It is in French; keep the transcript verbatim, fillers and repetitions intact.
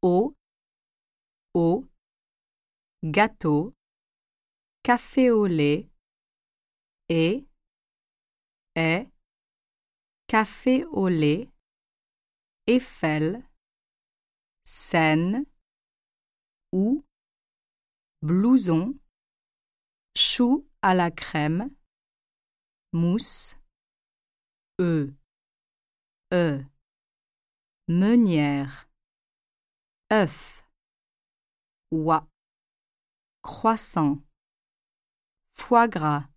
au, au, gâteau, café au lait, et, est, café au lait, Eiffel, scène, ou, blouson, choux à la crème, mousse, e, e, meunière, œuf, oie, croissant, foie gras.